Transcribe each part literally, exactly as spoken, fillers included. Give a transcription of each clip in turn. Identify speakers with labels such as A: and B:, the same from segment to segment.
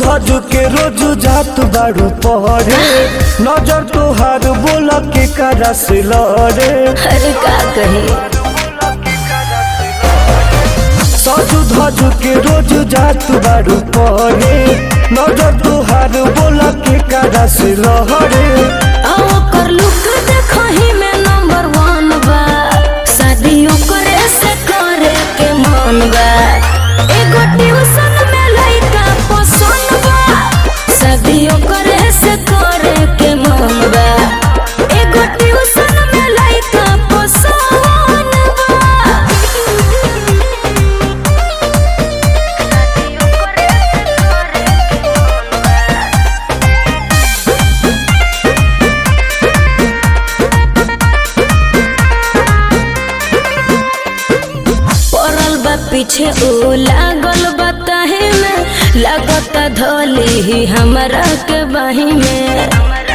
A: धज के रोज जात बारू पहरे नजर तोहार बोला के करा से लड़े।
B: अरे का कहे
A: सजू धज के रोज जात बारू पहरे नजर तोहार बोला के करा से लड़े।
B: ओकर लुक देखही में नंबर वन बा शादियों करे से करे के मन बा। एगो ट्यूशन में लइका पसंद बा शादियों करे से करे के मन बा। एगो ट्यूशन में लइका पसंद बा। पड़ल बा पीछे ओ लागल बताहे में लागत धोली ही हमरा के बाही में।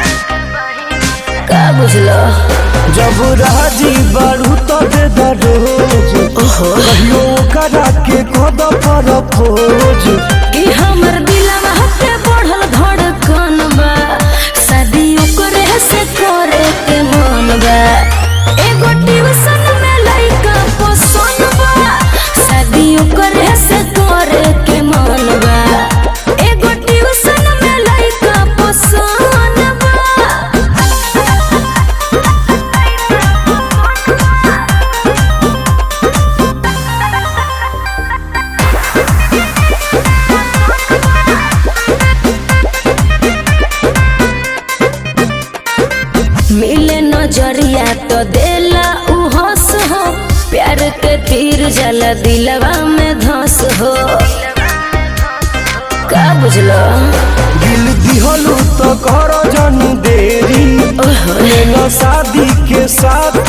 B: का बुझलो
A: जब राजी बारू तो दे दरोज कहियो करा के कद पर खोज
B: कि हमर दिलवा पे बढ़ल धड़कन बा शादियों करे से करे के मन बा। एगो ट्यूशन में लइका पसंद बा शादियों करे से करे के मन बा। एगो ट्यूशन में लइका पसंद बा। मिले नजरिया तो देला उ हंस हो प्यार के तीर जला दिलवा में धस हो। का बुझलो
A: दिल दिहलू तो कर जन देरी लेना शादी के साथ